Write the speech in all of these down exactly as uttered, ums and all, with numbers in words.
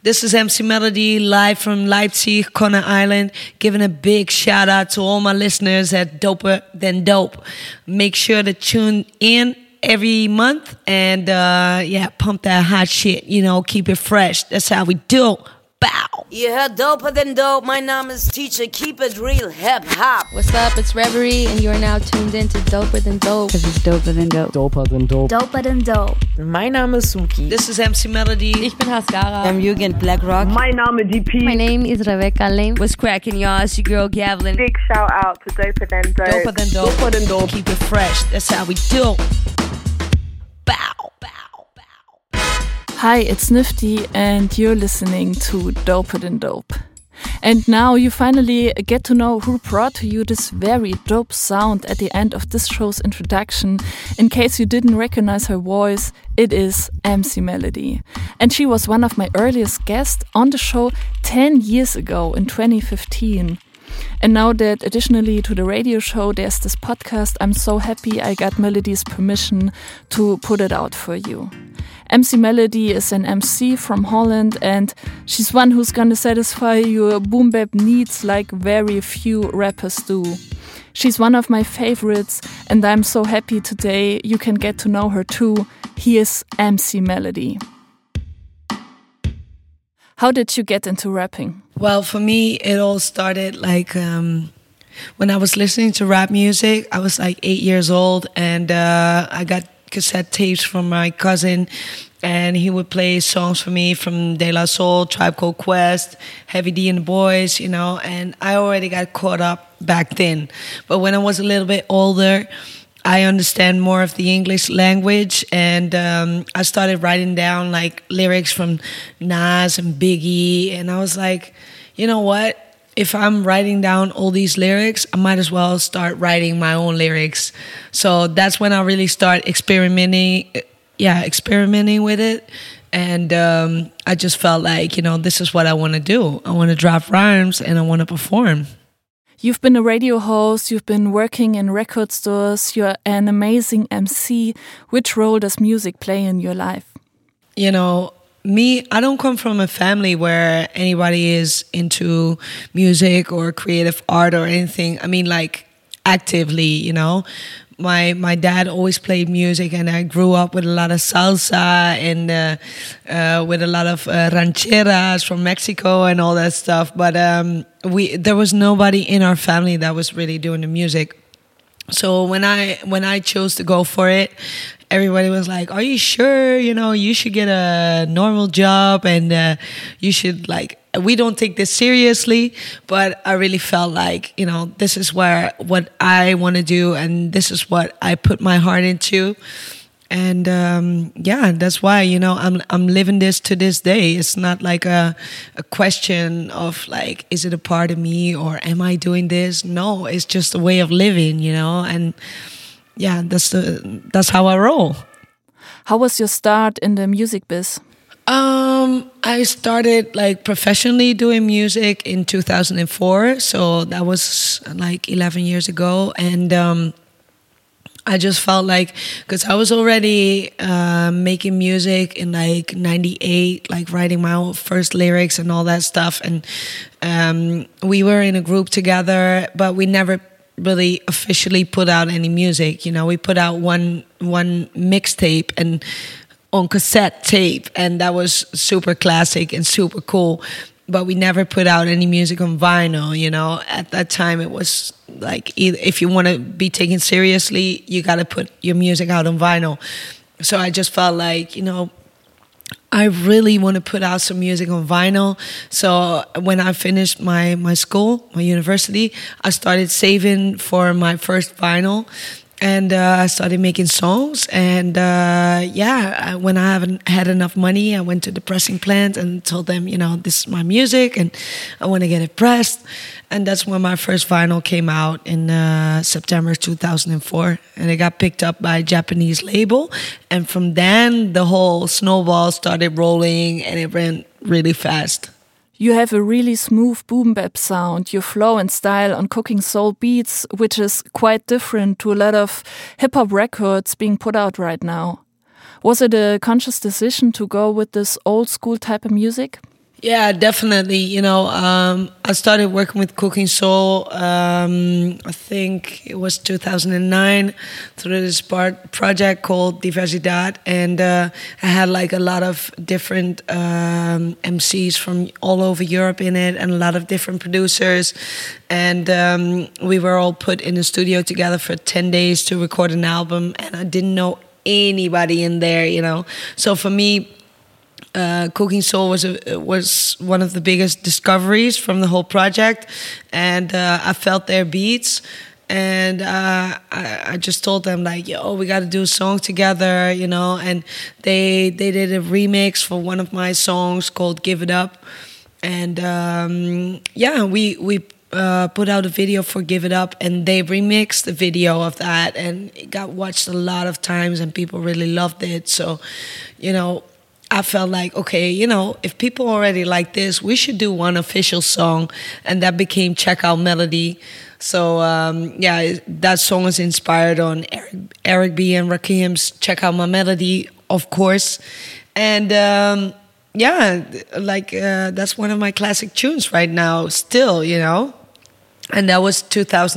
This is M C Melody live from Leipzig, Conner Island, giving a big shout out to all my listeners at Doper Than Dope. Make sure to tune in every month and uh, yeah, pump that hot shit, you know, keep it fresh. That's how we do. Bow. Yeah, Doper Than Dope. My name is Teacher. Keep it real hip hop. What's up? It's Reverie, and you are now tuned in to Doper Than Dope. This is Doper Than Dope. Doper Than Dope. Doper Than Dope. Mein Name ist Suki. This is M C Melody. Ich bin Haskara. I'm Jürgen Blackrock. Mein Name D P. My name is Rebecca Lane. What's cracking, y'all? It's your girl Gavlin. Big shout out to Doper Than Dope. Doper Than Dope. Doper Than Dope. Keep it fresh. That's how we do. Bow. Bow. Hi, it's Nifty, and you're listening to Doper Than Dope. And now you finally get to know who brought to you this very dope sound at the end of this show's introduction. In case you didn't recognize her voice, it is M C Melody. And she was one of my earliest guests on the show ten years ago in twenty fifteen. And now that additionally to the radio show there's this podcast, I'm so happy I got Melody's permission to put it out for you. M C Melody is an M C from Holland, and she's one who's gonna satisfy your boom bap needs like very few rappers do. She's one of my favorites, and I'm so happy today you can get to know her too. Here's M C Melody. How did you get into rapping? Well, for me, it all started like um, when I was listening to rap music. I was like eight years old, and uh, I got cassette tapes from my cousin, and he would play songs for me from De La Soul, Tribe Called Quest, Heavy D and the Boys, you know, and I already got caught up back then. But when I was a little bit older, I understand more of the English language, and um, I started writing down like lyrics from Nas and Biggie, and I was like, you know what? If I'm writing down all these lyrics, I might as well start writing my own lyrics. So that's when I really start experimenting, yeah, experimenting with it. And um, I just felt like, you know, this is what I want to do. I want to drop rhymes and I want to perform. You've been a radio host, you've been working in record stores, you're an amazing M C. Which role does music play in your life? You know, me, I don't come from a family where anybody is into music or creative art or anything. I mean, like, actively, you know. My my dad always played music, and I grew up with a lot of salsa and uh, uh, with a lot of uh, rancheras from Mexico and all that stuff. But um, we there was nobody in our family that was really doing the music. So when I when I chose to go for it, everybody was like, "Are you sure? You know, you should get a normal job, and uh, you should like." We don't take this seriously, but I really felt like, you know, this is where what I want to do, and this is what I put my heart into. And um, yeah, that's why, you know, I'm I'm living this to this day. It's not like a a question of like, is it a part of me or am I doing this? No, it's just a way of living, you know. And yeah, that's the that's how I roll. How was your start in the music biz? Um, I started like professionally doing music in two thousand four, so that was like eleven years ago, and um, I just felt like, because I was already uh, making music in like ninety-eight, like writing my own first lyrics and all that stuff, and um, we were in a group together, but we never really officially put out any music. You know, we put out one one mixtape and on cassette tape, and that was super classic and super cool, but we never put out any music on vinyl. You know, at that time it was like, either, if you want to be taken seriously, you got to put your music out on vinyl. So I just felt like, you know, I really want to put out some music on vinyl. So when I finished my my school, my university, I started saving for my first vinyl. And uh, I started making songs, and uh, yeah, I, when I haven't had enough money, I went to the pressing plant and told them, you know, this is my music, and I want to get it pressed. And that's when my first vinyl came out in uh, September two thousand four, and it got picked up by a Japanese label. And from then, the whole snowball started rolling, and it ran really fast. You have a really smooth boom bap sound, your flow and style on Cooking Soul beats, which is quite different to a lot of hip-hop records being put out right now. Was it a conscious decision to go with this old school type of music? Yeah, definitely. You know, um, I started working with Cooking Soul. Um, I think it was two thousand nine through this part project called Diversidad, and uh, I had like a lot of different um, M Cs from all over Europe in it, and a lot of different producers, and um, we were all put in a studio together for ten days to record an album, and I didn't know anybody in there, you know. So for me, Uh, Cooking Soul was a, was one of the biggest discoveries from the whole project, and uh, I felt their beats, and uh, I, I just told them like, "Yo, we got to do a song together," you know. And they they did a remix for one of my songs called "Give It Up," and um, yeah, we we. Uh, put out a video for Give It Up, and they remixed the video of that, and it got watched a lot of times, and people really loved it. So, you know, I felt like, okay, you know, if people already like this, we should do one official song, and that became Check Out Melody. So um, yeah, that song is inspired on Eric, Eric B. and Rakim's Check Out My Melody, of course, and um, yeah, like uh, that's one of my classic tunes right now, still, you know. And that was two thousand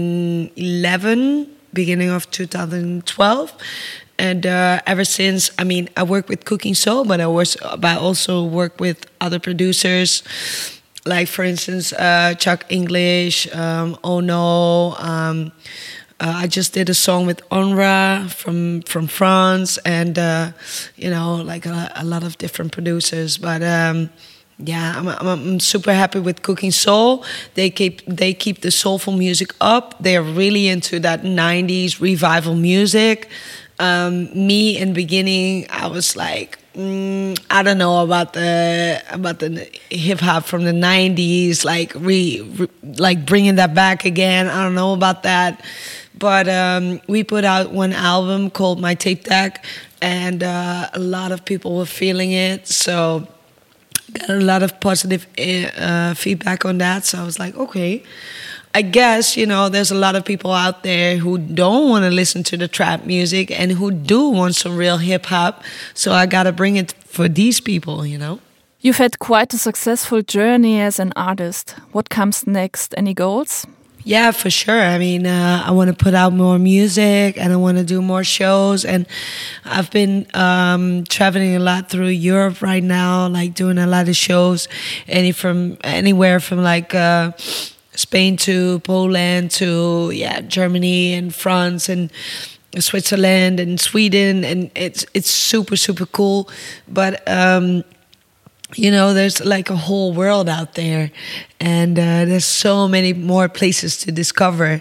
eleven, beginning of two thousand twelve. And uh, ever since, I mean, I work with Cooking Soul, but I was, but I also work with other producers, like for instance, uh, Chuck English, um, Oh No. Um, uh, I just did a song with Onra from from France, and uh, you know, like a, a lot of different producers. But um, yeah, I'm, I'm, I'm super happy with Cooking Soul. They keep they keep the soulful music up. They're really into that nineties revival music. Um, me in the beginning, I was like, mm, I don't know about the about the hip hop from the nineties, like re, re like bringing that back again. I don't know about that, but um, we put out one album called My Tape Deck, and uh, a lot of people were feeling it. So got a lot of positive uh, feedback on that. So I was like, okay. I guess, you know, there's a lot of people out there who don't want to listen to the trap music and who do want some real hip hop. So I got to bring it for these people, you know. You've had quite a successful journey as an artist. What comes next? Any goals? Yeah, for sure. I mean, uh, I want to put out more music, and I want to do more shows. And I've been um, traveling a lot through Europe right now, like doing a lot of shows, any from anywhere from like Uh, Spain to Poland to yeah Germany and France and Switzerland and Sweden, and it's it's super super cool. But um, you know, there's like a whole world out there, and uh, there's so many more places to discover.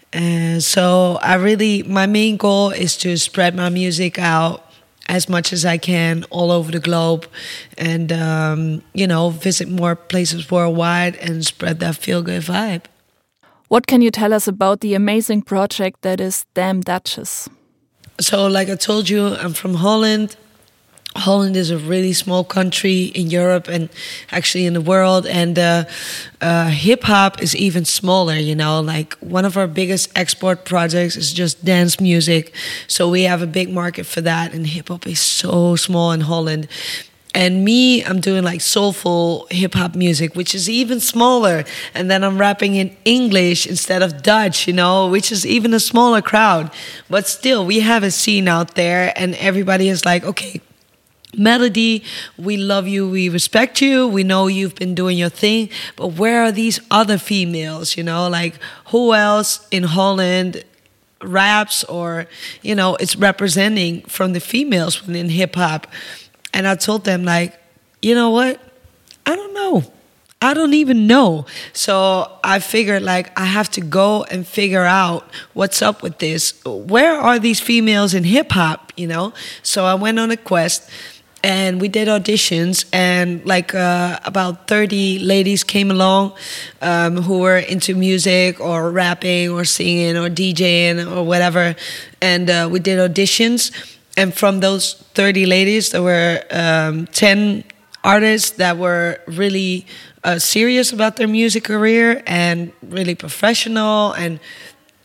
And so I really, my main goal is to spread my music out as much as I can all over the globe, and um, you know, visit more places worldwide and spread that feel-good vibe. What can you tell us about the amazing project that is Damn Dutchess? So, like I told you, I'm from Holland. Holland is a really small country in Europe and actually in the world, and uh, uh, hip hop is even smaller. You know, like one of our biggest export projects is just dance music, so we have a big market for that. And hip hop is so small in Holland. And me, I'm doing like soulful hip hop music, which is even smaller. And then I'm rapping in English instead of Dutch, you know, which is even a smaller crowd. But still, we have a scene out there, and everybody is like, okay, Melody, we love you, we respect you, we know you've been doing your thing, but where are these other females, you know, like who else in Holland raps or, you know, it's representing from the females within hip-hop? And I told them, like, you know what, I don't know. I don't even know. So I figured, like, I have to go and figure out what's up with this. Where are these females in hip-hop, you know? So I went on a quest, and we did auditions, and like uh, about thirty ladies came along um, who were into music or rapping or singing or DJing or whatever. And uh, we did auditions, and from those thirty ladies, there were um, ten artists that were really uh, serious about their music career and really professional and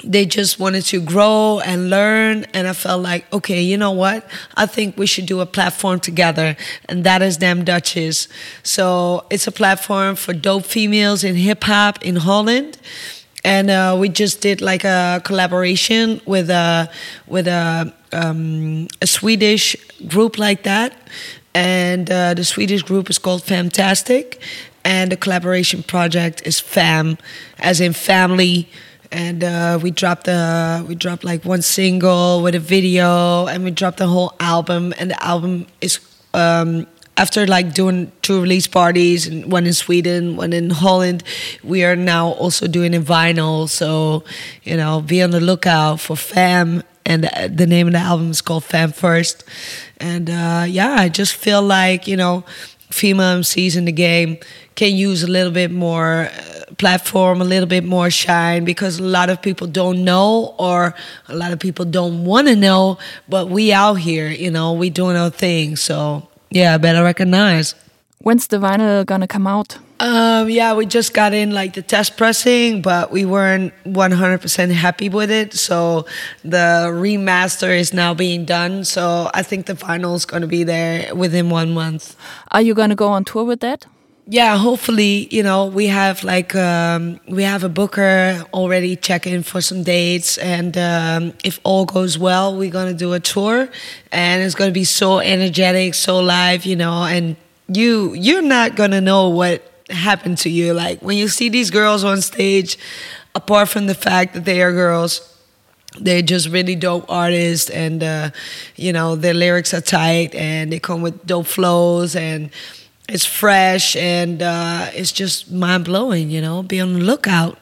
they just wanted to grow and learn, and I felt like, okay, you know what? I think we should do a platform together, and that is Damn Dutches. So it's a platform for dope females in hip hop in Holland, and uh, we just did like a collaboration with a with a um, a Swedish group like that, and uh, the Swedish group is called Fantastic, and the collaboration project is Fam, as in family. And uh, we dropped the we dropped like one single with a video, and we dropped the whole album. And the album is um, after like doing two release parties, and one in Sweden, one in Holland. We are now also doing a vinyl. So you know, be on the lookout for Fam. And the, the name of the album is called Fam First. And uh, yeah, I just feel like, you know, female M Cs in the game can use a little bit more uh, platform, a little bit more shine, because a lot of people don't know, or a lot of people don't want to know, but we out here, you know, we doing our thing. So yeah, better recognize. When's the vinyl gonna come out? Um, yeah, we just got in like the test pressing, but we weren't one hundred percent happy with it. So the remaster is now being done. So I think the vinyl is going to be there within one month. Are you going to go on tour with that? Yeah, hopefully, you know, we have like, um, we have a booker already checking for some dates. And um, if all goes well, we're going to do a tour. And it's going to be so energetic, so live, you know, and you, you're not going to know what happened to you. Like when you see these girls on stage, apart from the fact that they are girls, they're just really dope artists, and uh, you know, their lyrics are tight, and they come with dope flows, and it's fresh, and uh, it's just mind-blowing, you know. Be on the lookout.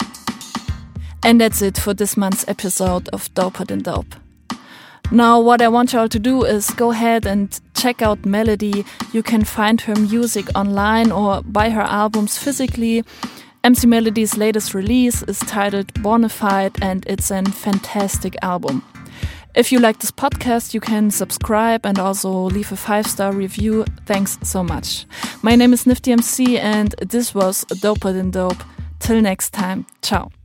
And that's it for this month's episode of Doper Than Dope. Now, what I want y'all to do is go ahead and check out Melody. You can find her music online or buy her albums physically. M C Melody's latest release is titled Bonafide, and it's a fantastic album. If you like this podcast, you can subscribe and also leave a five-star review. Thanks so much. My name is Nifty M C, and this was Doper Than Dope. Till next time, ciao.